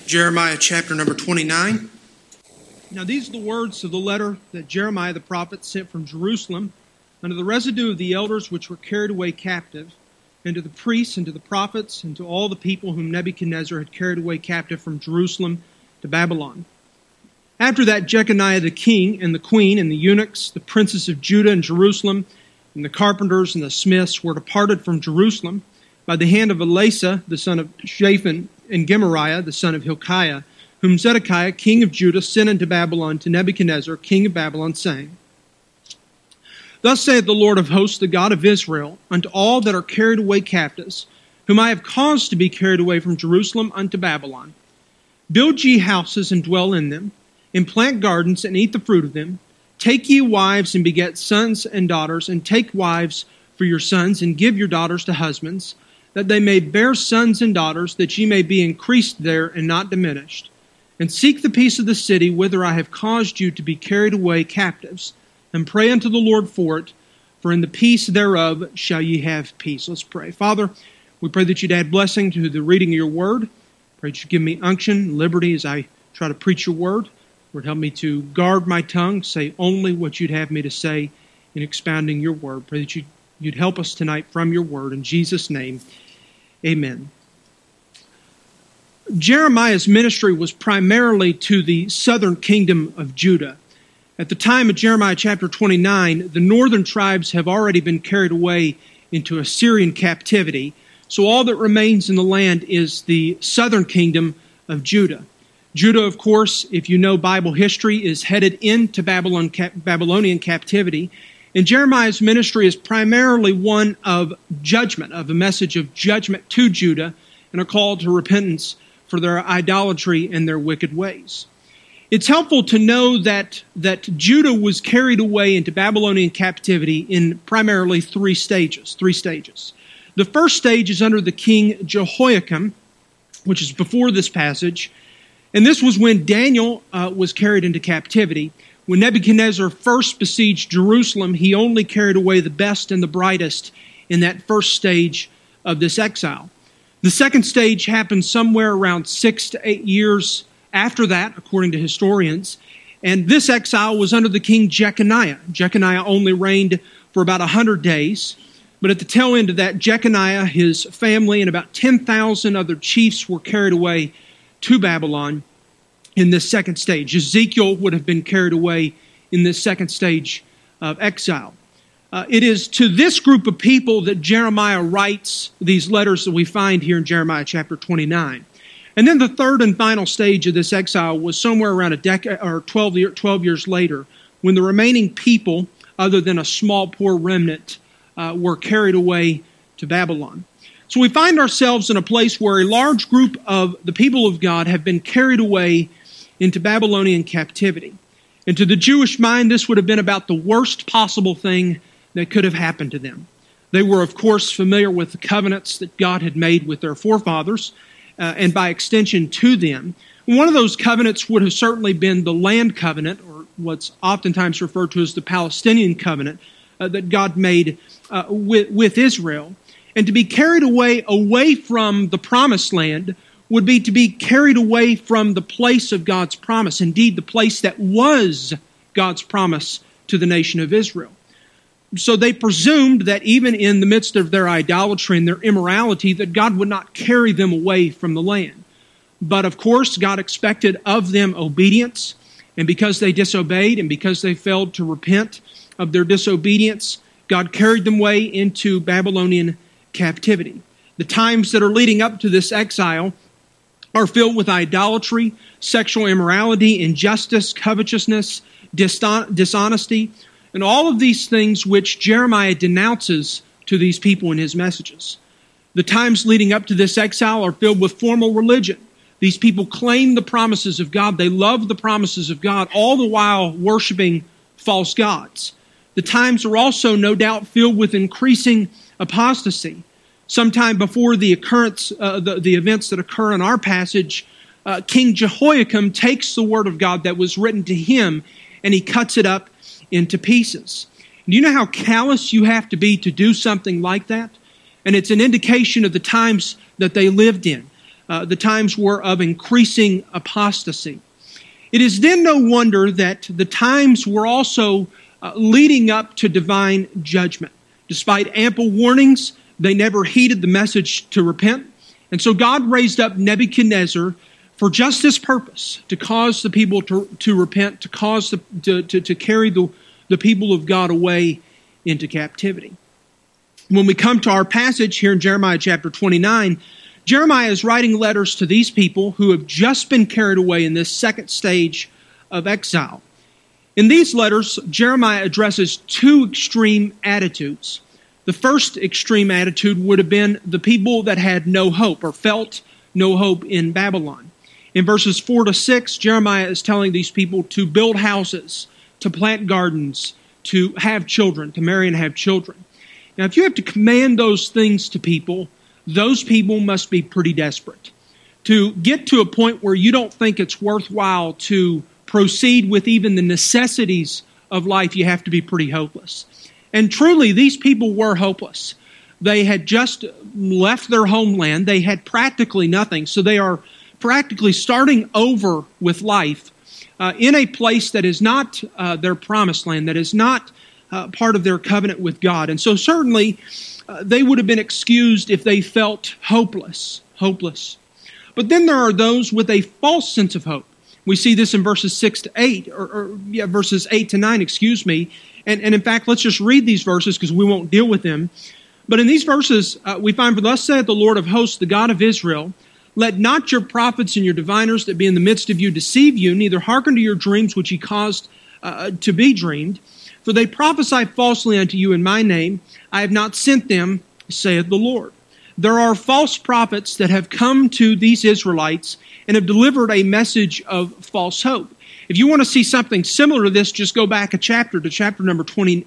Jeremiah chapter number 29. Now these are the words of the letter that Jeremiah the prophet sent from Jerusalem unto the residue of the elders which were carried away captive, and to the priests and to the prophets and to all the people whom Nebuchadnezzar had carried away captive from Jerusalem to Babylon. After that, Jeconiah the king and the queen and the eunuchs, the princes of Judah and Jerusalem, and the carpenters and the smiths were departed from Jerusalem by the hand of Elasah the son of Shaphan and Gemariah the son of Hilkiah, whom Zedekiah king of Judah sent into Babylon to Nebuchadnezzar king of Babylon, saying, Thus saith the Lord of hosts, the God of Israel, unto all that are carried away captives, whom I have caused to be carried away from Jerusalem unto Babylon. Build ye houses and dwell in them, and plant gardens and eat the fruit of them. Take ye wives and beget sons and daughters, and take wives for your sons, and give your daughters to husbands, that they may bear sons and daughters, that ye may be increased there and not diminished. And seek the peace of the city whither I have caused you to be carried away captives, and pray unto the Lord for it, for in the peace thereof shall ye have peace. Let's pray. Father, we pray that you'd add blessing to the reading of your word. Pray that you give me unction, liberty as I try to preach your word. Lord, help me to guard my tongue, say only what you'd have me to say in expounding your word. Pray that you'd help us tonight from your word. In Jesus' name, amen. Jeremiah's ministry was primarily to the southern kingdom of Judah. At the time of Jeremiah chapter 29, the northern tribes have already been carried away into Assyrian captivity. So all that remains in the land is the southern kingdom of Judah. Judah, of course, if you know Bible history, is headed into Babylonian captivity. And Jeremiah's ministry is primarily one of judgment, of a message of judgment to Judah and a call to repentance for their idolatry and their wicked ways. It's helpful to know that Judah was carried away into Babylonian captivity in primarily three stages. The first stage is under the king Jehoiakim, which is before this passage. And this was when Daniel was carried into captivity. When Nebuchadnezzar first besieged Jerusalem, he only carried away the best and the brightest in that first stage of this exile. The second stage happened somewhere around 6 to 8 years after that, according to historians. And this exile was under the king Jeconiah. Jeconiah only reigned for about 100 days. But at the tail end of that, Jeconiah, his family, and about 10,000 other chiefs were carried away to Babylon in this second stage. Ezekiel would have been carried away in this second stage of exile. It is to this group of people that Jeremiah writes these letters that we find here in Jeremiah chapter 29. And then the third and final stage of this exile was somewhere around a decade or 12 years later, when the remaining people, other than a small poor remnant, were carried away to Babylon. So we find ourselves in a place where a large group of the people of God have been carried away into Babylonian captivity. And to the Jewish mind, this would have been about the worst possible thing that could have happened to them. They were, of course, familiar with the covenants that God had made with their forefathers, and by extension to them. One of those covenants would have certainly been the land covenant, or what's oftentimes referred to as the Palestinian covenant, that God made with Israel. And to be carried away from the promised land would be to be carried away from the place of God's promise, indeed the place that was God's promise to the nation of Israel. So they presumed that even in the midst of their idolatry and their immorality, that God would not carry them away from the land. But of course, God expected of them obedience, and because they disobeyed and because they failed to repent of their disobedience, God carried them away into Babylonian captivity. The times that are leading up to this exile are filled with idolatry, sexual immorality, injustice, covetousness, dishonesty, and all of these things which Jeremiah denounces to these people in his messages. The times leading up to this exile are filled with formal religion. These people claim the promises of God. They love the promises of God, all the while worshiping false gods. The times are also, no doubt, filled with increasing apostasy. Sometime before the occurrence, the events that occur in our passage, King Jehoiakim takes the word of God that was written to him and he cuts it up into pieces. Do you know how callous you have to be to do something like that? And it's an indication of the times that they lived in. The times were of increasing apostasy. It is then no wonder that the times were also leading up to divine judgment. Despite ample warnings, they never heeded the message to repent. And so God raised up Nebuchadnezzar for just this purpose, to cause the people to repent, to cause to carry the people of God away into captivity. When we come to our passage here in Jeremiah chapter 29, Jeremiah is writing letters to these people who have just been carried away in this second stage of exile. In these letters, Jeremiah addresses two extreme attitudes. The first extreme attitude would have been the people that had no hope or felt no hope in Babylon. In verses 4 to 6, Jeremiah is telling these people to build houses, to plant gardens, to have children, to marry and have children. Now, if you have to command those things to people, those people must be pretty desperate. To get to a point where you don't think it's worthwhile to proceed with even the necessities of life, you have to be pretty hopeless. And truly, these people were hopeless. They had just left their homeland. They had practically nothing. So they are practically starting over with life in a place that is not their promised land, that is not part of their covenant with God. And so certainly they would have been excused if they felt hopeless. But then there are those with a false sense of hope. We see this in verses 6 to 8, verses 8 to 9, And in fact, let's just read these verses because we won't deal with them. But in these verses, we find, "For thus saith the Lord of hosts, the God of Israel, let not your prophets and your diviners that be in the midst of you deceive you, neither hearken to your dreams which ye caused to be dreamed. For they prophesy falsely unto you in my name. I have not sent them, saith the Lord." There are false prophets that have come to these Israelites and have delivered a message of false hope. If you want to see something similar to this, just go back a chapter to chapter number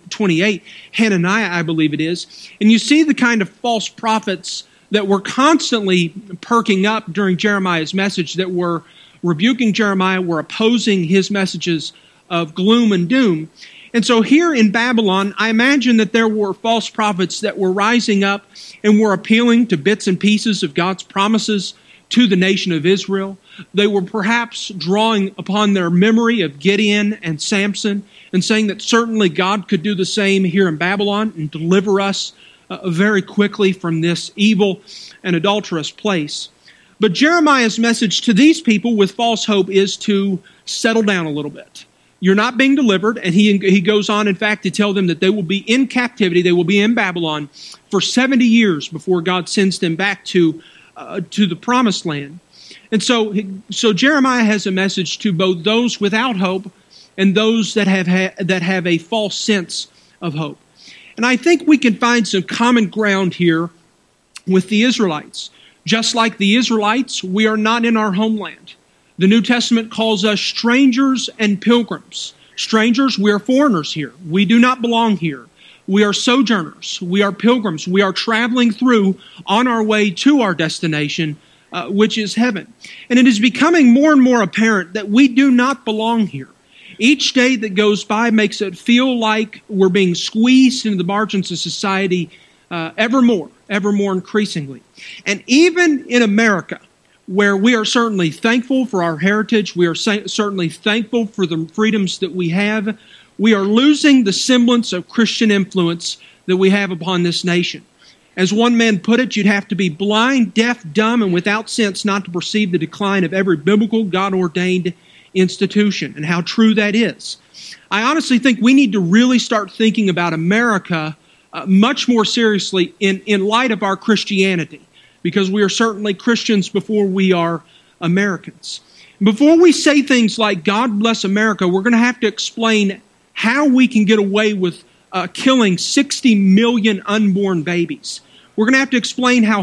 28, Hananiah, I believe it is, and you see the kind of false prophets that were constantly perking up during Jeremiah's message, that were rebuking Jeremiah, were opposing his messages of gloom and doom. And so here in Babylon, I imagine that there were false prophets that were rising up and were appealing to bits and pieces of God's promises to the nation of Israel. They were perhaps drawing upon their memory of Gideon and Samson and saying that certainly God could do the same here in Babylon and deliver us very quickly from this evil and adulterous place. But Jeremiah's message to these people with false hope is to settle down a little bit. You're not being delivered, and he goes on, in fact, to tell them that they will be in captivity, they will be in Babylon for 70 years before God sends them back to the promised land. And so Jeremiah has a message to both those without hope and those that have a false sense of hope. And I think we can find some common ground here with the Israelites. Just like the Israelites, we are not in our homeland. The New Testament calls us strangers and pilgrims. Strangers, we are foreigners here. We do not belong here. We are sojourners. We are pilgrims. We are traveling through on our way to our destination, which is heaven. And it is becoming more and more apparent that we do not belong here. Each day that goes by makes it feel like we're being squeezed into the margins of society ever more increasingly. And even in America, where we are certainly thankful for our heritage, we are certainly thankful for the freedoms that we have, we are losing the semblance of Christian influence that we have upon this nation. As one man put it, you'd have to be blind, deaf, dumb, and without sense not to perceive the decline of every biblical, God-ordained institution, and how true that is. I honestly think we need to really start thinking about America much more seriously in light of our Christianity, because we are certainly Christians before we are Americans. Before we say things like, God bless America, we're going to have to explain how we can get away with killing 60 million unborn babies. We're going to have to explain how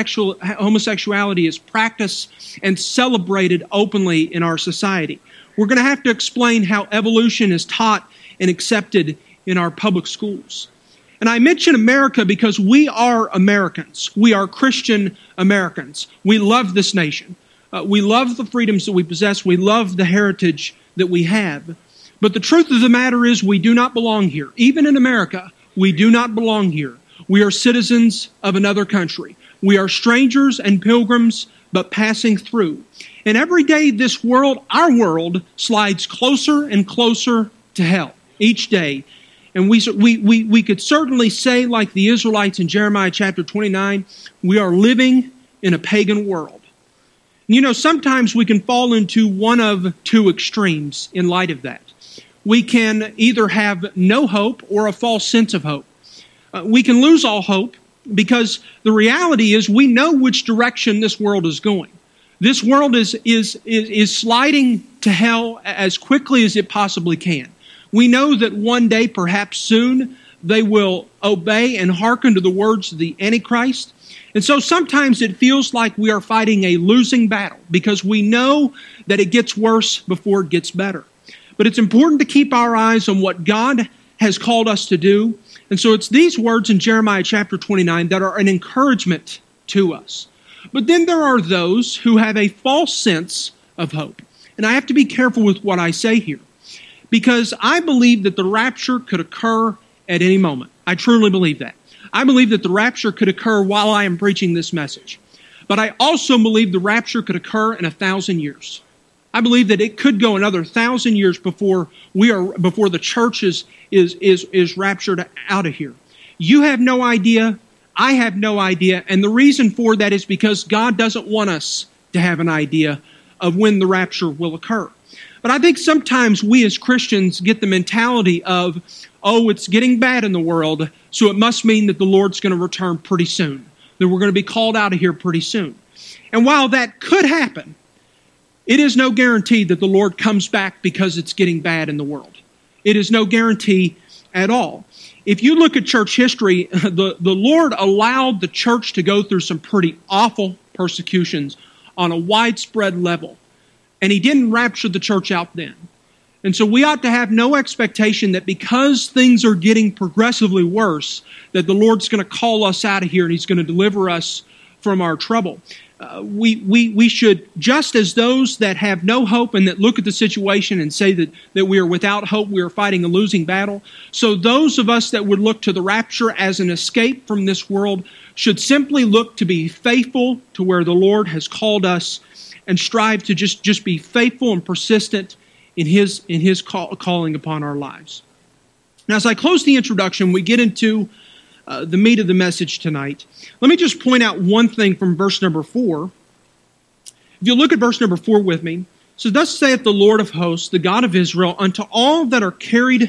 homosexuality is practiced and celebrated openly in our society. We're going to have to explain how evolution is taught and accepted in our public schools. And I mention America because we are Americans. We are Christian Americans. We love this nation. We love the freedoms that we possess. We love the heritage that we have. But the truth of the matter is we do not belong here. Even in America, we do not belong here. We are citizens of another country. We are strangers and pilgrims but passing through. And every day this world, our world, slides closer and closer to hell each day. And we could certainly say, like the Israelites in Jeremiah chapter 29, we are living in a pagan world. You know, sometimes we can fall into one of two extremes in light of that. We can either have no hope or a false sense of hope. We can lose all hope because the reality is we know which direction this world is going. This world is sliding to hell as quickly as it possibly can. We know that one day, perhaps soon, they will obey and hearken to the words of the Antichrist. And so sometimes it feels like we are fighting a losing battle because we know that it gets worse before it gets better. But it's important to keep our eyes on what God has called us to do. And so it's these words in Jeremiah chapter 29 that are an encouragement to us. But then there are those who have a false sense of hope. And I have to be careful with what I say here, because I believe that the rapture could occur at any moment. I truly believe that. I believe that the rapture could occur while I am preaching this message. But I also believe the rapture could occur in 1,000 years. I believe that it could go another 1,000 years before the church is raptured out of here. You have no idea. I have no idea. And the reason for that is because God doesn't want us to have an idea of when the rapture will occur. But I think sometimes we as Christians get the mentality of, oh, it's getting bad in the world, so it must mean that the Lord's going to return pretty soon, that we're going to be called out of here pretty soon. And while that could happen, it is no guarantee that the Lord comes back because it's getting bad in the world. It is no guarantee at all. If you look at church history, the Lord allowed the church to go through some pretty awful persecutions on a widespread level. And He didn't rapture the church out then. And so we ought to have no expectation that because things are getting progressively worse, that the Lord's going to call us out of here and He's going to deliver us from our trouble. We should, just as those that have no hope and that look at the situation and say that we are without hope, we are fighting a losing battle, so those of us that would look to the rapture as an escape from this world should simply look to be faithful to where the Lord has called us and strive to just be faithful and persistent in His calling upon our lives. Now, as I close the introduction, we get into the meat of the message tonight. Let me just point out one thing from verse number 4. If you look at verse number 4 with me, so thus saith the Lord of hosts, the God of Israel, unto all that are carried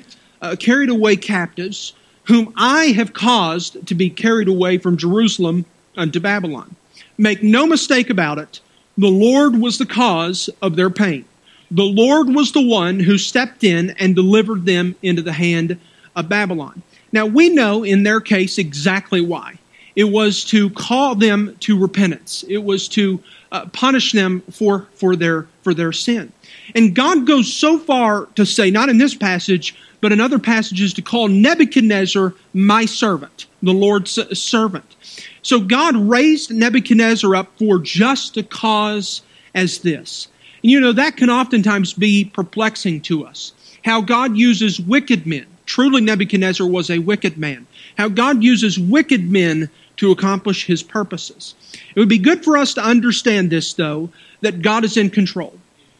away captives, whom I have caused to be carried away from Jerusalem unto Babylon. Make no mistake about it, the Lord was the cause of their pain. The Lord was the one who stepped in and delivered them into the hand of Babylon. Now, we know in their case exactly why. It was to call them to repentance. It was to punish them for their sin. And God goes so far to say, not in this passage, but in other passages, to call Nebuchadnezzar my servant, the Lord's servant. So God raised Nebuchadnezzar up for just a cause as this. And you know, that can oftentimes be perplexing to us. How God uses wicked men. Truly, Nebuchadnezzar was a wicked man. How God uses wicked men to accomplish His purposes. It would be good for us to understand this, though, that God is in control.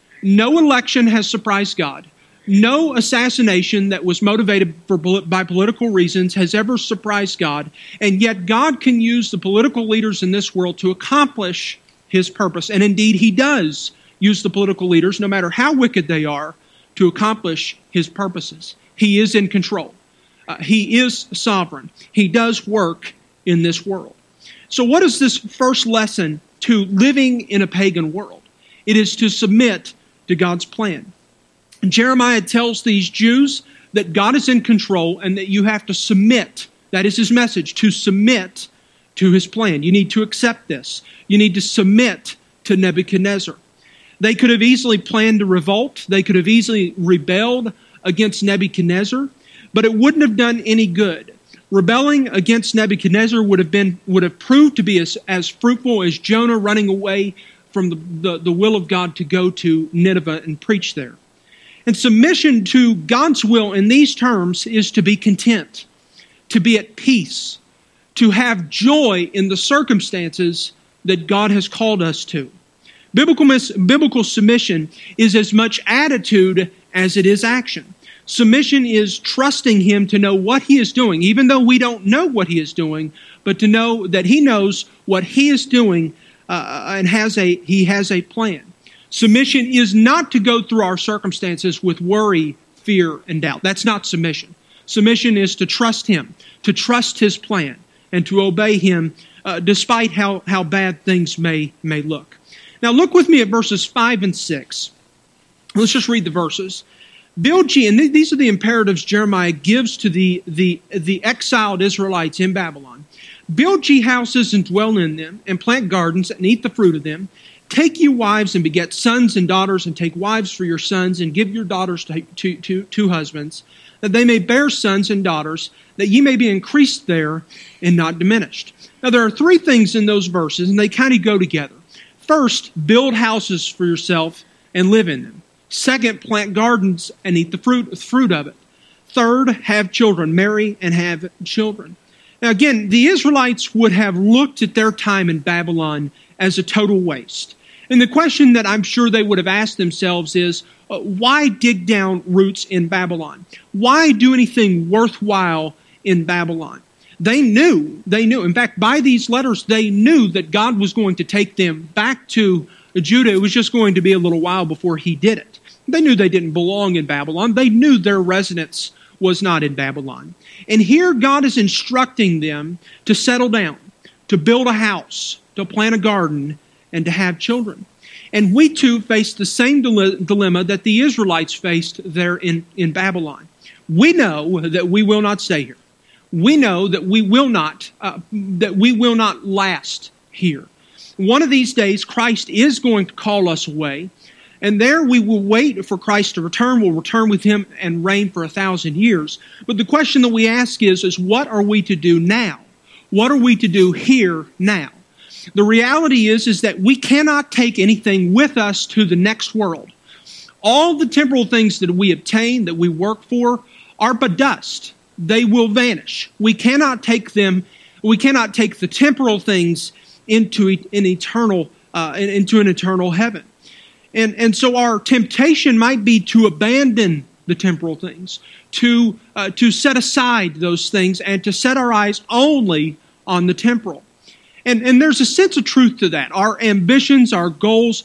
No election has surprised God. No assassination that was motivated by political reasons has ever surprised God. And yet God can use the political leaders in this world to accomplish His purpose. And indeed, He does use the political leaders, no matter how wicked they are, to accomplish His purposes. He is in control. He is sovereign. He does work in this world. So what is this first lesson to living in a pagan world? It is to submit to God's plan. And Jeremiah tells these Jews that God is in control and that you have to submit. That is his message, to submit to His plan. You need to accept this. You need to submit to Nebuchadnezzar. They could have easily planned to revolt. They could have easily rebelled against Nebuchadnezzar, but it wouldn't have done any good. Rebelling against Nebuchadnezzar would have proved to be as fruitful as Jonah running away from the will of God to go to Nineveh and preach there. And submission to God's will in these terms is to be content, to be at peace, to have joy in the circumstances that God has called us to. Biblical submission is as much attitude as it is action. Submission is trusting Him to know what He is doing, even though we don't know what He is doing, but to know that He knows what He is doing and He has a plan. Submission is not to go through our circumstances with worry, fear, and doubt. That's not submission. Submission is to trust Him, to trust His plan, and to obey Him despite how bad things may look. Now look with me at verses 5 and 6. Let's just read the verses. Build ye, and these are the imperatives Jeremiah gives to the exiled Israelites in Babylon. Build ye houses and dwell in them, and plant gardens and eat the fruit of them. Take ye wives and beget sons and daughters, and take wives for your sons, and give your daughters to husbands, that they may bear sons and daughters, that ye may be increased there and not diminished. Now there are three things in those verses, and they kind of go together. First, build houses for yourself and live in them. Second, plant gardens and eat the fruit of it. Third, have children, marry and have children. Now again, the Israelites would have looked at their time in Babylon as a total waste. And the question that I'm sure they would have asked themselves is, why dig down roots in Babylon? Why do anything worthwhile in Babylon? They knew. In fact, by these letters, they knew that God was going to take them back to Judah. It was just going to be a little while before He did it. They knew they didn't belong in Babylon. They knew their residence was not in Babylon. And here God is instructing them to settle down, to build a house, to plant a garden, and to have children. And we too face the same dilemma that the Israelites faced there in Babylon. We know that we will not stay here. We know that we will not last here. One of these days, Christ is going to call us away, and there we will wait for Christ to return. We'll return with Him and reign for 1,000 years. But the question that we ask is what are we to do now? What are we to do here now? The reality is that we cannot take anything with us to the next world. All the temporal things that we obtain, that we work for, are but dust. They will vanish. We cannot take them. We cannot take the temporal things into an eternal heaven. And so our temptation might be to abandon the temporal things, to set aside those things, and to set our eyes only on the temporal. And there's a sense of truth to that. Our ambitions, our goals,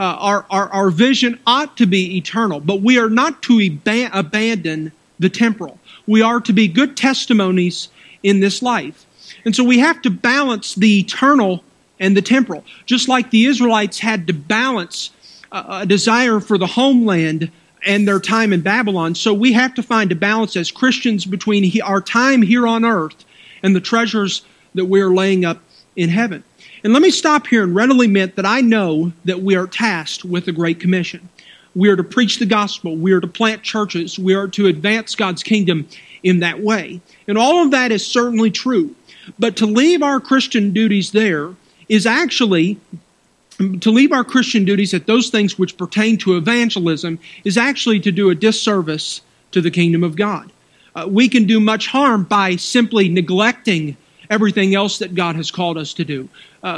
our vision ought to be eternal, but we are not to abandon the temporal. We are to be good testimonies in this life. And so we have to balance the eternal and the temporal. Just like the Israelites had to balance a desire for the homeland and their time in Babylon, so we have to find a balance as Christians between our time here on earth and the treasures that we are laying up in heaven. And let me stop here and readily admit that I know that we are tasked with the Great Commission. We are to preach the gospel. We are to plant churches. We are to advance God's kingdom in that way. And all of that is certainly true. But to leave our Christian duties there is actually, to leave our Christian duties at those things which pertain to evangelism is actually to do a disservice to the kingdom of God. We can do much harm by simply neglecting everything else that God has called us to do,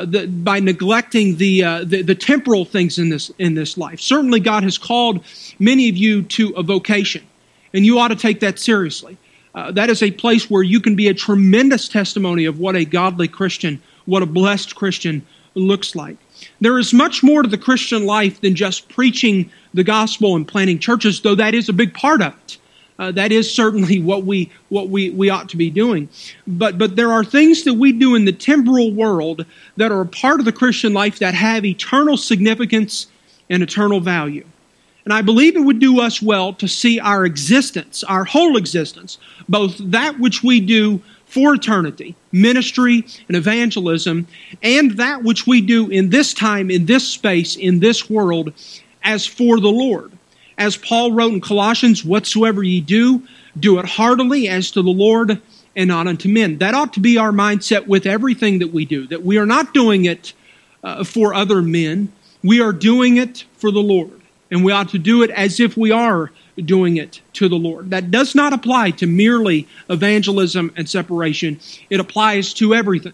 by neglecting the temporal things in this life. Certainly God has called many of you to a vocation, and you ought to take that seriously. That is a place where you can be a tremendous testimony of what a godly Christian, what a blessed Christian looks like. There is much more to the Christian life than just preaching the gospel and planting churches, though that is a big part of it. That is certainly what we ought to be doing. But there are things that we do in the temporal world that are a part of the Christian life that have eternal significance and eternal value. And I believe it would do us well to see our existence, our whole existence, both that which we do for eternity, ministry and evangelism, and that which we do in this time, in this space, in this world, as for the Lord. As Paul wrote in Colossians, whatsoever ye do, do it heartily as to the Lord and not unto men. That ought to be our mindset with everything that we do, that we are not doing it for other men. We are doing it for the Lord, and we ought to do it as if we are doing it to the Lord. That does not apply to merely evangelism and separation. It applies to everything.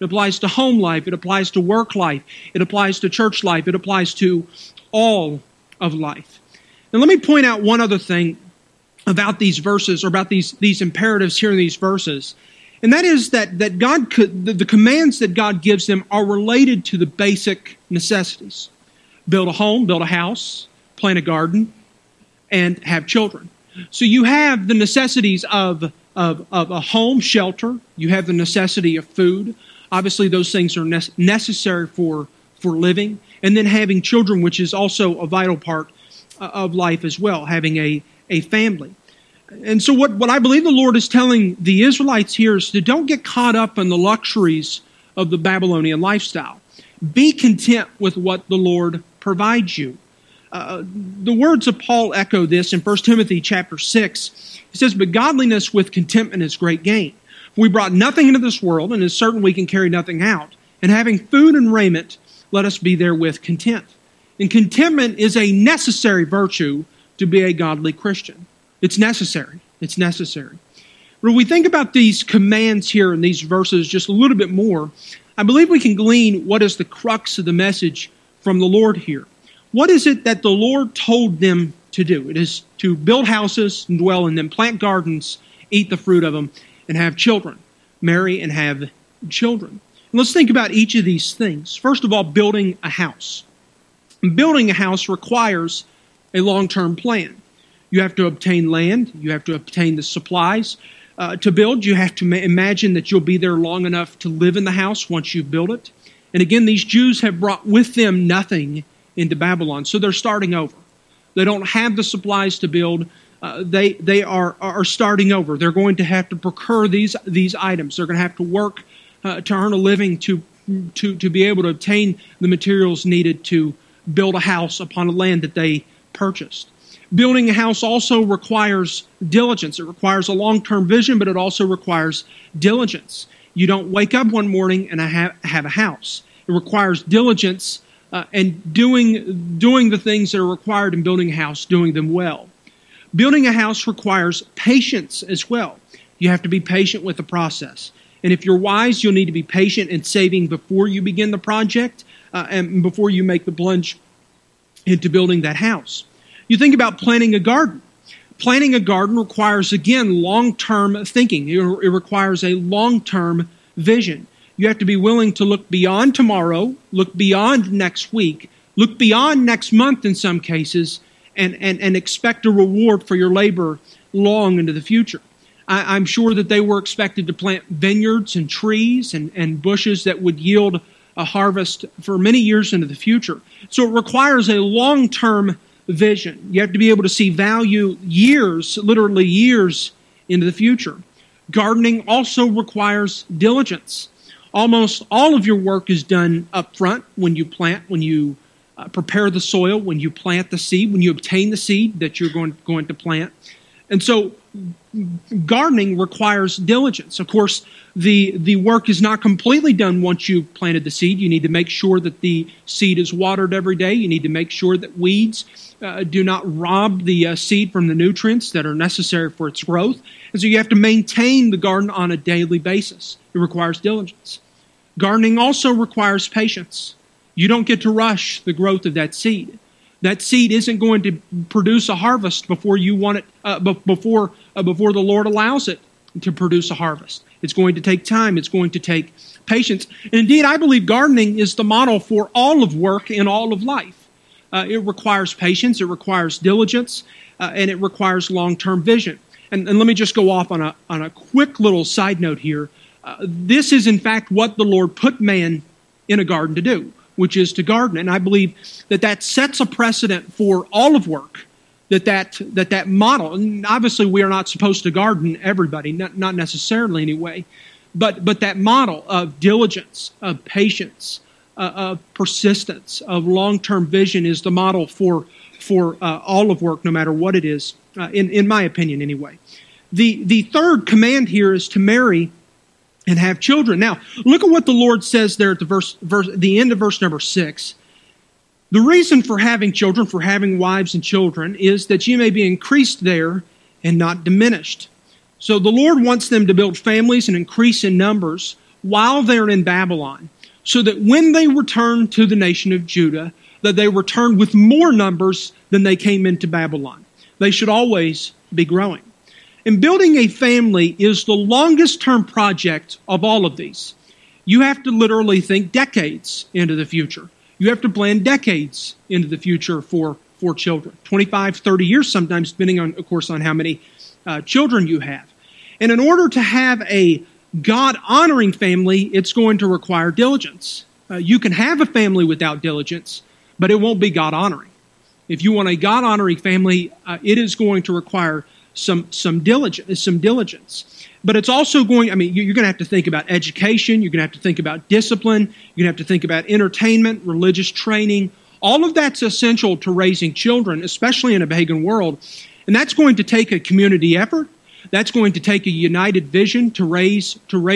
It applies to home life. It applies to work life. It applies to church life. It applies to all of life. Now let me point out one other thing about these verses, or about these imperatives here in these verses. And that is that the commands that God gives them are related to the basic necessities. Build a home, build a house, plant a garden, and have children. So you have the necessities of a home, shelter. You have the necessity of food. Obviously, those things are necessary for living. And then having children, which is also a vital part of life as well, having a family. And so what I believe the Lord is telling the Israelites here is to don't get caught up in the luxuries of the Babylonian lifestyle. Be content with what the Lord provides you. The words of Paul echo this in 1 Timothy chapter 6. He says, "But godliness with contentment is great gain. We brought nothing into this world, and it is certain we can carry nothing out. And having food and raiment, let us be therewith content." And contentment is a necessary virtue to be a godly Christian. It's necessary. It's necessary. But if we think about these commands here in these verses just a little bit more, I believe we can glean what is the crux of the message from the Lord here. What is it that the Lord told them to do? It is to build houses and dwell in them, plant gardens, eat the fruit of them, and have children. Marry and have children. And let's think about each of these things. First of all, building a house. Building a house requires a long-term plan. You have to obtain land. You have to obtain the supplies. To build, you have to imagine that you'll be there long enough to live in the house once you've built it. And again, these Jews have brought with them nothing into Babylon, so they're starting over. They don't have the supplies to build. They are starting over. They're going to have to procure these items. They're going to have to work to earn a living to be able to obtain the materials needed to build a house upon a land that they purchased. Building a house also requires diligence. It requires a long-term vision, but it also requires diligence. You don't wake up one morning and have a house. It requires diligence and doing the things that are required in building a house, doing them well. Building a house requires patience as well. You have to be patient with the process. And if you're wise, you'll need to be patient in saving before you begin the project and before you make the plunge into building that house. You think about planting a garden. Planting a garden requires, again, long-term thinking. It requires a long-term vision. You have to be willing to look beyond tomorrow, look beyond next week, look beyond next month in some cases, and expect a reward for your labor long into the future. I'm sure that they were expected to plant vineyards and trees and bushes that would yield a harvest for many years into the future. So it requires a long-term vision. You have to be able to see value years, literally years into the future. Gardening also requires diligence. Almost all of your work is done up front when you plant, when you prepare the soil, when you plant the seed, when you obtain the seed that you're going to plant. And so gardening requires diligence. Of course, the work is not completely done once you've planted the seed. You need to make sure that the seed is watered every day. You need to make sure that weeds do not rob the seed from the nutrients that are necessary for its growth. And so you have to maintain the garden on a daily basis. It requires diligence. Gardening also requires patience. You don't get to rush the growth of that seed. That seed isn't going to produce a harvest before you want it, before the Lord allows it to produce a harvest. It's going to take time. It's going to take patience. And indeed, I believe gardening is the model for all of work in all of life. It requires patience. It requires diligence, and it requires long-term vision. And let me just go off on a quick little side note here. This is, in fact, what the Lord put man in a garden to do, which is to garden. And I believe that sets a precedent for all of work, that model. And obviously, we are not supposed to garden everybody, not necessarily anyway, but that model of diligence, of patience, of persistence, of long-term vision is the model for all of work, no matter what it is, in my opinion anyway. The third command here is to marry and have children. Now, look at what the Lord says there at the end of verse number 6. The reason for having children, for having wives and children, is that you may be increased there and not diminished. So the Lord wants them to build families and increase in numbers while they're in Babylon, so that when they return to the nation of Judah, that they return with more numbers than they came into Babylon. They should always be growing. And building a family is the longest term project of all of these. You have to literally think decades into the future. You have to plan decades into the future for children. 25, 30 years sometimes, depending on, of course, on how many children you have. And in order to have a God-honoring family, it's going to require diligence. You can have a family without diligence, but it won't be God-honoring. If you want a God-honoring family, it is going to require some diligence. But it's also you're going to have to think about education, you're going to have to think about discipline, you're going to have to think about entertainment, religious training. All of that's essential to raising children, especially in a pagan world. And that's going to take a community effort. That's going to take a united vision to raise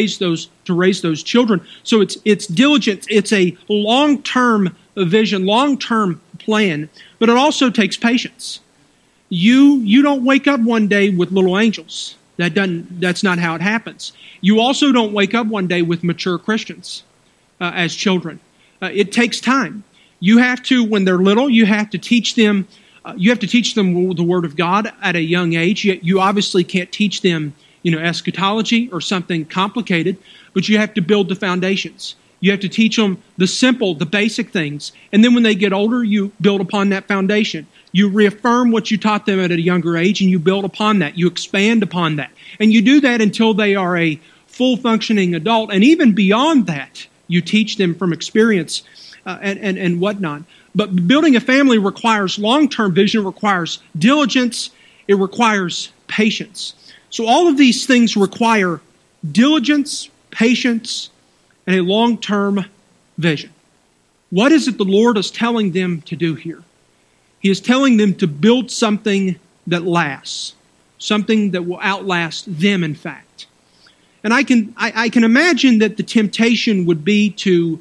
those children. So it's diligence. It's a long-term vision, long-term plan, but it also takes patience. You don't wake up one day with little angels. That's not how it happens. You also don't wake up one day with mature Christians as children. It takes time. You have to, when they're little, you have to teach them. You have to teach them the Word of God at a young age. You obviously can't teach them, eschatology or something complicated, but you have to build the foundations. You have to teach them the simple, the basic things. And then when they get older, you build upon that foundation. You reaffirm what you taught them at a younger age, and you build upon that. You expand upon that. And you do that until they are a full functioning adult. And even beyond that, you teach them from experience and whatnot. But building a family requires long-term vision, requires diligence, it requires patience. So all of these things require diligence, patience, and a long-term vision. What is it the Lord is telling them to do here? He is telling them to build something that lasts, something that will outlast them, in fact. And I can imagine that the temptation would be to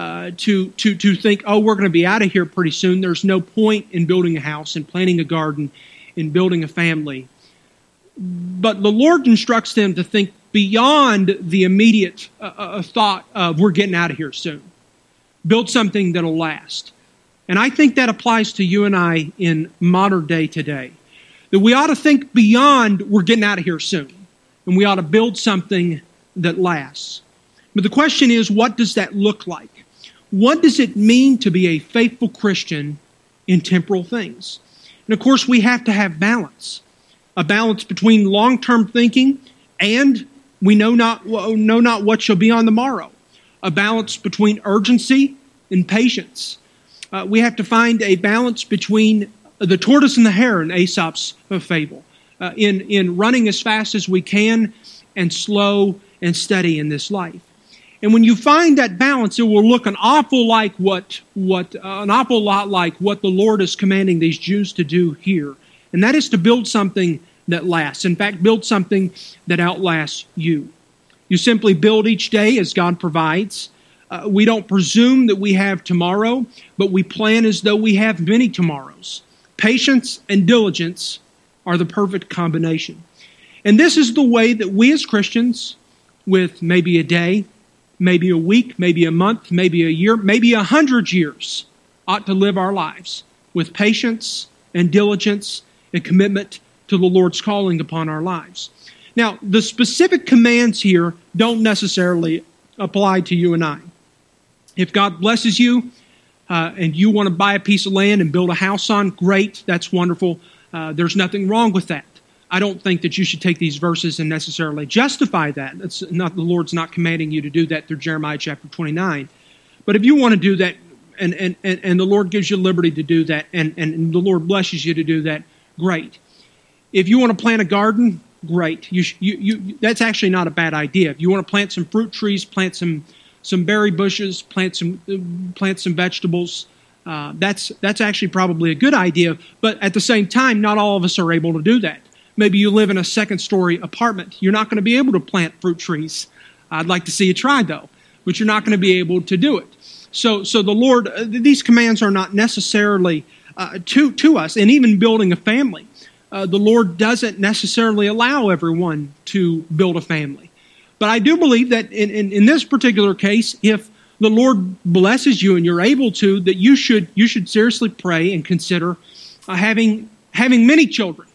think, oh, we're going to be out of here pretty soon. There's no point in building a house and planting a garden and building a family. But the Lord instructs them to think beyond the immediate thought of we're getting out of here soon. Build something that'll last. And I think that applies to you and I in modern day today. That we ought to think beyond we're getting out of here soon. And we ought to build something that lasts. But the question is, what does that look like? What does it mean to be a faithful Christian in temporal things? And of course, we have to have balance. A balance between long-term thinking and we know not what shall be on the morrow. A balance between urgency and patience. We have to find a balance between the tortoise and the hare in Aesop's fable. In running as fast as we can and slow and steady in this life. And when you find that balance, it will look an awful lot like what the Lord is commanding these Jews to do here. And that is to build something that lasts. In fact, build something that outlasts you. You simply build each day as God provides. We don't presume that we have tomorrow, but we plan as though we have many tomorrows. Patience and diligence are the perfect combination. And this is the way that we as Christians, with maybe a day, maybe a week, maybe a month, maybe a year, maybe 100 years, ought to live our lives with patience and diligence and commitment to the Lord's calling upon our lives. Now, the specific commands here don't necessarily apply to you and I. If God blesses you and you want to buy a piece of land and build a house on, great, that's wonderful. There's nothing wrong with that. I don't think that you should take these verses and necessarily justify that. The Lord's not commanding you to do that through Jeremiah chapter 29. But if you want to do that, and the Lord gives you liberty to do that, and the Lord blesses you to do that, great. If you want to plant a garden, great. That's actually not a bad idea. If you want to plant some fruit trees, plant some berry bushes, plant some vegetables, that's actually probably a good idea. But at the same time, not all of us are able to do that. Maybe you live in a second-story apartment. You're not going to be able to plant fruit trees. I'd like to see you try, though. But you're not going to be able to do it. So the Lord, these commands are not necessarily to us. And even building a family, the Lord doesn't necessarily allow everyone to build a family. But I do believe that in this particular case, if the Lord blesses you and you're able to, that you should seriously pray and consider having many children.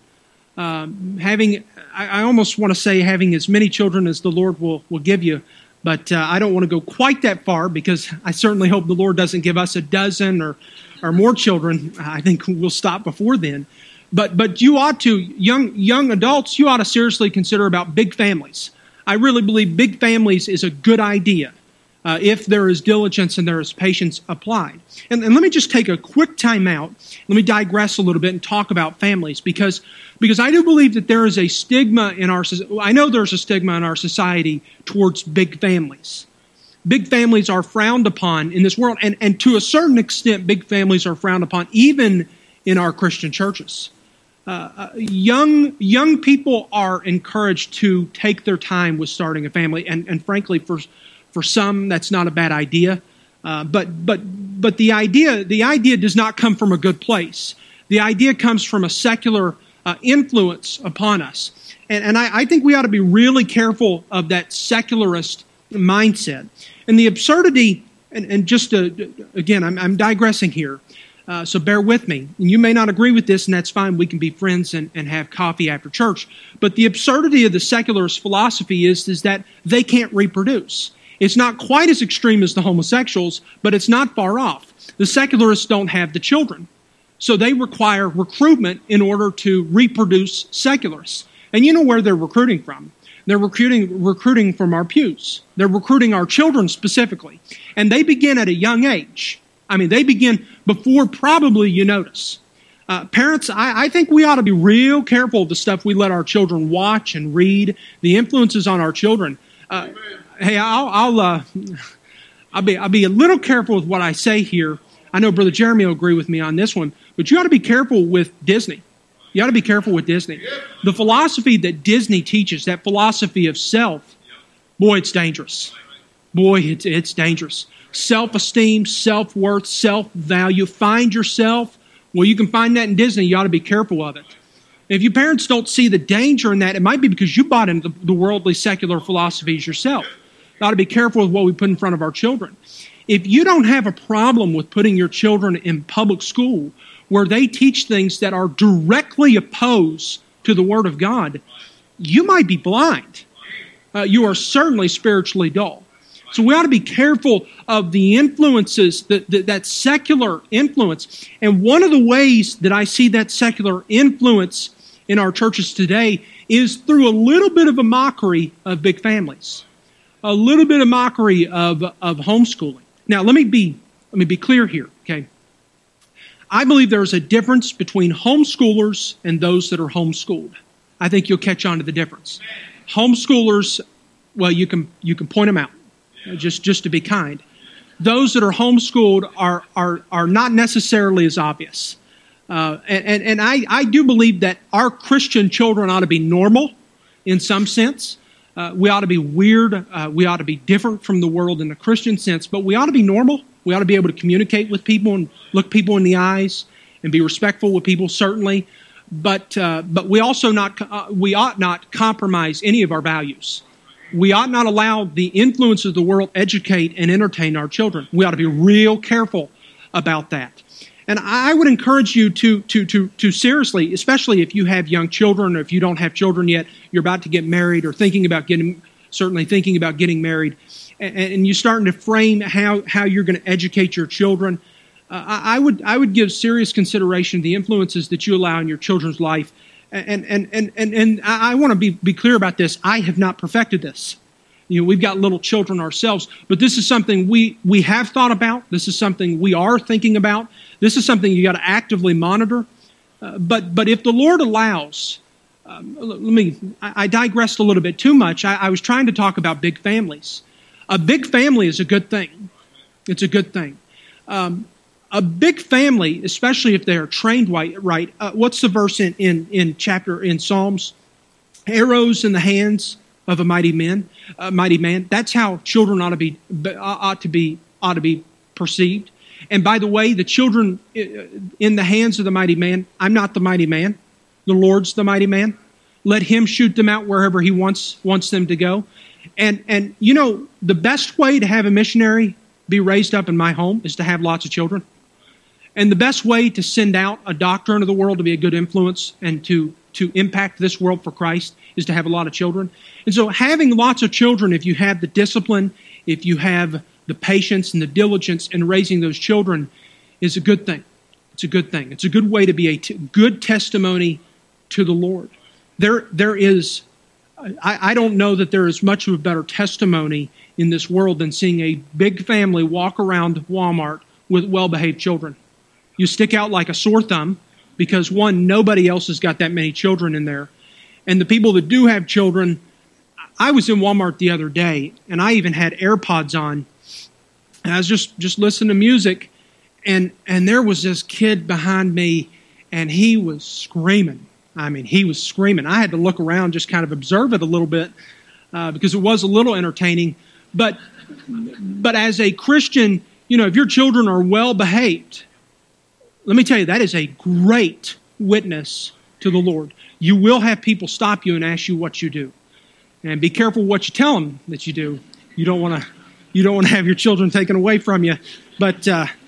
I almost want to say having as many children as the Lord will give you, but I don't want to go quite that far, because I certainly hope the Lord doesn't give us a dozen or more children. I think we'll stop before then. But you ought to, young adults, you ought to seriously consider about big families. I really believe big families is a good idea if there is diligence and there is patience applied. And let me just take a quick time out. Let me digress a little bit and talk about families, because I do believe that there is a stigma in our society. I know there's a stigma in our society towards big families. Big families are frowned upon in this world, and to a certain extent, big families are frowned upon even in our Christian churches. Young people are encouraged to take their time with starting a family, and frankly, for some, that's not a bad idea. But the idea does not come from a good place. The idea comes from a secular influence upon us, and I think we ought to be really careful of that secularist mindset and the absurdity. And just again, I'm digressing here. So bear with me. And you may not agree with this, and that's fine. We can be friends and have coffee after church. But the absurdity of the secularist philosophy is that they can't reproduce. It's not quite as extreme as the homosexuals, but it's not far off. The secularists don't have the children. So they require recruitment in order to reproduce secularists. And you know where they're recruiting from. They're recruiting from our pews. They're recruiting our children specifically. And they begin at a young age. I mean, they begin before probably you notice. Parents, I think we ought to be real careful of the stuff we let our children watch and read, the influences on our children. Hey, I'll be a little careful with what I say here. I know Brother Jeremy will agree with me on this one, but you ought to be careful with Disney. You ought to be careful with Disney. The philosophy that Disney teaches, that philosophy of self, boy, it's dangerous. Boy, it's dangerous. Self-esteem, self-worth, self-value. Find yourself. Well, you can find that in Disney. You ought to be careful of it. If you parents don't see the danger in that, it might be because you bought into the worldly secular philosophies yourself. You ought to be careful with what we put in front of our children. If you don't have a problem with putting your children in public school where they teach things that are directly opposed to the Word of God, you might be blind. You are certainly spiritually dull. So we ought to be careful of the influences, that secular influence. And one of the ways that I see that secular influence in our churches today is through a little bit of a mockery of big families, a little bit of mockery of homeschooling. Now, let me be clear here, okay? I believe there's a difference between homeschoolers and those that are homeschooled. I think you'll catch on to the difference. Homeschoolers, well, you can point them out. Just to be kind. Those that are homeschooled are not necessarily as obvious. And I do believe that our Christian children ought to be normal in some sense. We ought to be weird. We ought to be different from the world in a Christian sense, but we ought to be normal. We ought to be able to communicate with people and look people in the eyes and be respectful with people, certainly. But we also we ought not compromise any of our values. We ought not allow the influence of the world educate and entertain our children. We ought to be real careful about that. And I would encourage you to seriously, especially if you have young children or if you don't have children yet, you're about to get married or thinking about getting married, and you're starting to frame how you're going to educate your children. I would give serious consideration to the influences that you allow in your children's life. And I want to be clear about this. I have not perfected this. You know, we've got little children ourselves, but this is something we have thought about. This is something we are thinking about. This is something you got to actively monitor. But if the Lord allows, I digressed a little bit too much. I was trying to talk about big families. A big family is a good thing. It's a good thing. A big family, especially if they are trained right. What's the verse in Psalms? Arrows in the hands of a mighty man. That's how children ought to be perceived. And by the way, the children in the hands of the mighty man. I'm not the mighty man. The Lord's the mighty man. Let him shoot them out wherever he wants them to go. And you know, the best way to have a missionary be raised up in my home is to have lots of children. And the best way to send out a doctor into the world to be a good influence and to impact this world for Christ is to have a lot of children. And so having lots of children, if you have the discipline, if you have the patience and the diligence in raising those children, is a good thing. It's a good thing. It's a good way to be a good testimony to the Lord. There is, I don't know that there is much of a better testimony in this world than seeing a big family walk around Walmart with well-behaved children. You stick out like a sore thumb because, one, nobody else has got that many children in there. And the people that do have children, I was in Walmart the other day, and I even had AirPods on, and I was just listening to music, and there was this kid behind me, and he was screaming. I mean, he was screaming. I had to look around, just kind of observe it a little bit, because it was a little entertaining. But as a Christian, you know, if your children are well behaved, let me tell you, that is a great witness to the Lord. You will have people stop you and ask you what you do, and be careful what you tell them that you do. You don't want to have your children taken away from you. But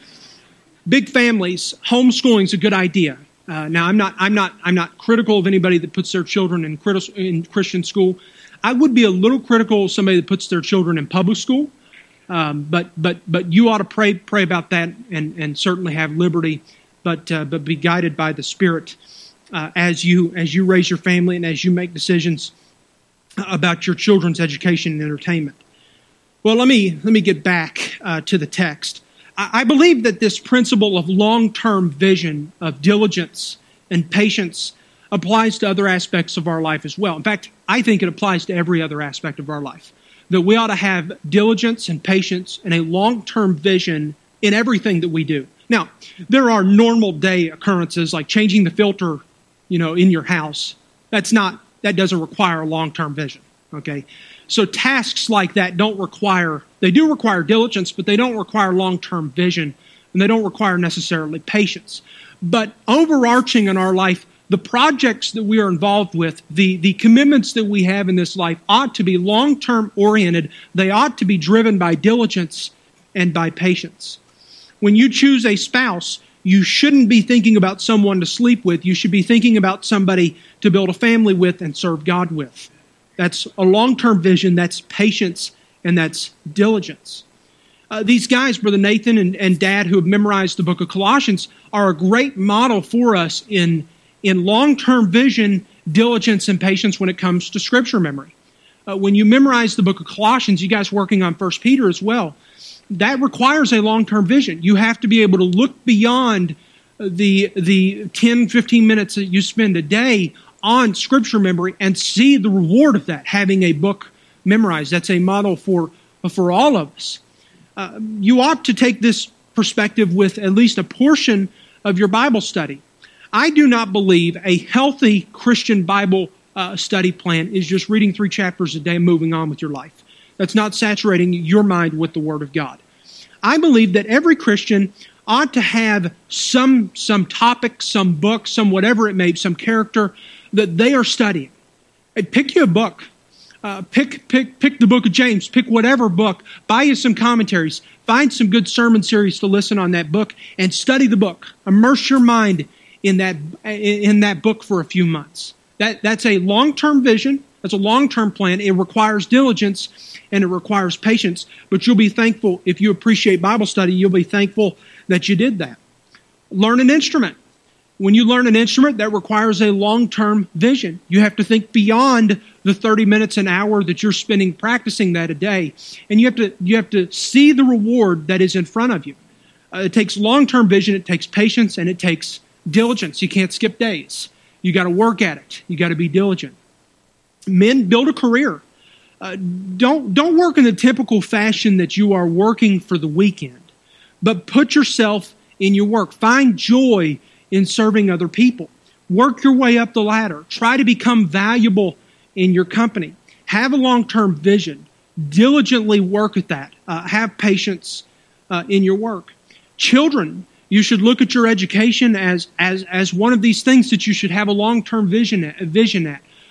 big families, homeschooling is a good idea. Now, I'm not critical of anybody that puts their children in Christian school. I would be a little critical of somebody that puts their children in public school. But you ought to pray about that and certainly have liberty, but be guided by the Spirit as you raise your family and as you make decisions about your children's education and entertainment. Well, let me get back to the text. I believe that this principle of long-term vision, of diligence and patience, applies to other aspects of our life as well. In fact, I think it applies to every other aspect of our life. That we ought to have diligence and patience and a long-term vision in everything that we do. Now, there are normal day occurrences like changing the filter, in your house. That doesn't require a long-term vision. Okay? So tasks like that do require diligence, but they don't require long-term vision, and they don't require necessarily patience. But overarching in our life, the projects that we are involved with, the commitments that we have in this life ought to be long-term oriented. They ought to be driven by diligence and by patience. When you choose a spouse, you shouldn't be thinking about someone to sleep with. You should be thinking about somebody to build a family with and serve God with. That's a long-term vision, that's patience, and that's diligence. These guys, Brother Nathan and Dad, who have memorized the book of Colossians, are a great model for us in long-term vision, diligence, and patience when it comes to Scripture memory. When you memorize the book of Colossians, you guys working on 1 Peter as well, that requires a long-term vision. You have to be able to look beyond the 10, 15 minutes that you spend a day on Scripture memory and see the reward of that, having a book memorized. That's a model for all of us. You ought to take this perspective with at least a portion of your Bible study. I do not believe a healthy Christian Bible study plan is just reading 3 chapters a day and moving on with your life. That's not saturating your mind with the Word of God. I believe that every Christian ought to have some topic, some book, some whatever it may be, some character that they are studying. Pick you a book. Pick the book of James. Pick whatever book. Buy you some commentaries. Find some good sermon series to listen on that book and study the book. Immerse your mind in that book for a few months. That's a long-term vision. That's a long-term plan. It requires diligence and it requires patience. But you'll be thankful if you appreciate Bible study. You'll be thankful that you did that. Learn an instrument. When you learn an instrument, that requires a long-term vision. You have to think beyond the 30 minutes, an hour that you're spending practicing that a day. And you have to see the reward that is in front of you. It takes long-term vision, it takes patience, and it takes diligence. You can't skip days. You got to work at it. You got to be diligent. Men, build a career. Don't work in the typical fashion that you are working for the weekend, but put yourself in your work. Find joy in serving other people. Work your way up the ladder. Try to become valuable in your company. Have a long-term vision. Diligently work at that. Have patience in your work. Children, you should look at your education as one of these things that you should have a long-term vision at.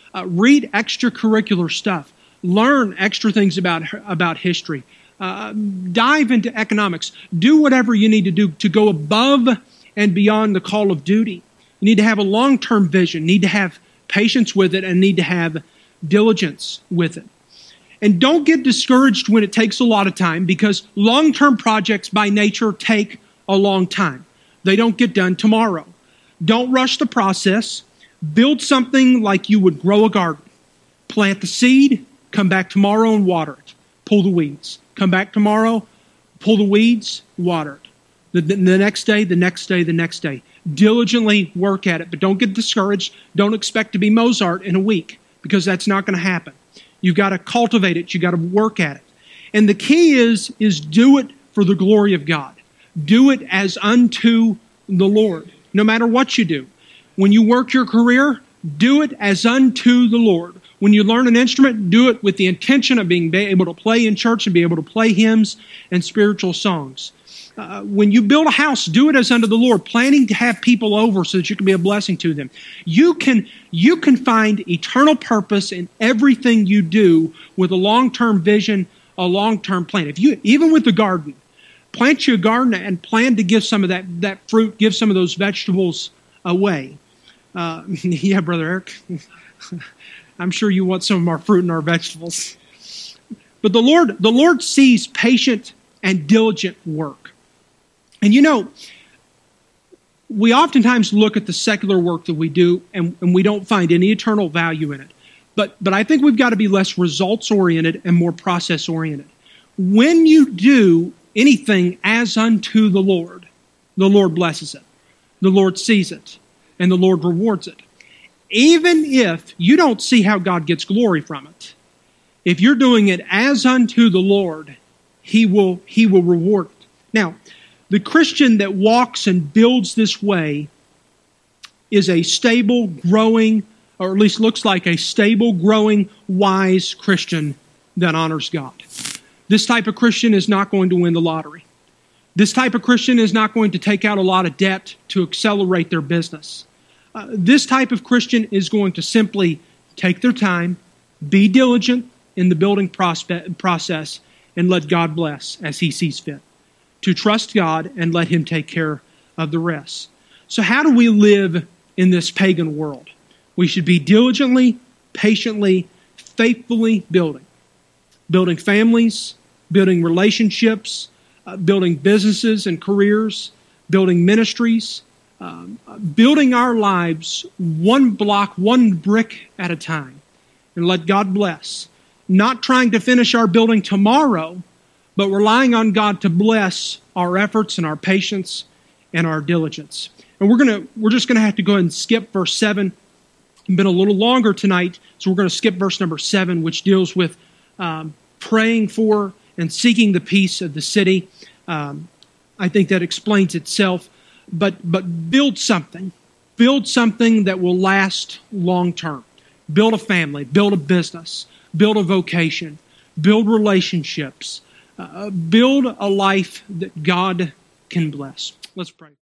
Read extracurricular stuff. Learn extra things about history. Dive into economics. Do whatever you need to do to go above and beyond the call of duty. You need to have a long-term vision, need to have patience with it, and need to have diligence with it. And don't get discouraged when it takes a lot of time, because long-term projects by nature take a long time. They don't get done tomorrow. Don't rush the process. Build something like you would grow a garden. Plant the seed, come back tomorrow and water it. Pull the weeds. Come back tomorrow, pull the weeds, water it. The next day, the next day, the next day. Diligently work at it, but don't get discouraged. Don't expect to be Mozart in a week, because that's not going to happen. You've got to cultivate it. You've got to work at it. And the key is do it for the glory of God. Do it as unto the Lord, no matter what you do. When you work your career, do it as unto the Lord. When you learn an instrument, do it with the intention of being able to play in church and be able to play hymns and spiritual songs. When you build a house, do it as unto the Lord, planning to have people over so that you can be a blessing to them. You can find eternal purpose in everything you do with a long-term vision, a long-term plan. Even with the garden, plant you a garden and plan to give some of that fruit, give some of those vegetables away. Yeah, Brother Eric. I'm sure you want some of our fruit and our vegetables. But the Lord sees patient and diligent work. And we oftentimes look at the secular work that we do and we don't find any eternal value in it. But I think we've got to be less results-oriented and more process-oriented. When you do anything as unto the Lord blesses it. The Lord sees it, and the Lord rewards it. Even if you don't see how God gets glory from it, if you're doing it as unto the Lord, He will reward it. Now, the Christian that walks and builds this way is a stable, growing, or at least looks like a stable, growing, wise Christian that honors God. This type of Christian is not going to win the lottery. This type of Christian is not going to take out a lot of debt to accelerate their business. This type of Christian is going to simply take their time, be diligent in the building process, and let God bless as He sees fit. To trust God and let Him take care of the rest. So how do we live in this pagan world? We should be diligently, patiently, faithfully building. Building families, building relationships, building businesses and careers, building ministries, building our lives one block, one brick at a time, and let God bless. Not trying to finish our building tomorrow, but relying on God to bless our efforts and our patience and our diligence. And we're just gonna have to go ahead and skip verse 7. It's been a little longer tonight, so we're going to skip verse number 7, which deals with praying for and seeking the peace of the city. I think that explains itself. But build something. Build something that will last long term. Build a family. Build a business. Build a vocation. Build relationships. Build a life that God can bless. Let's pray.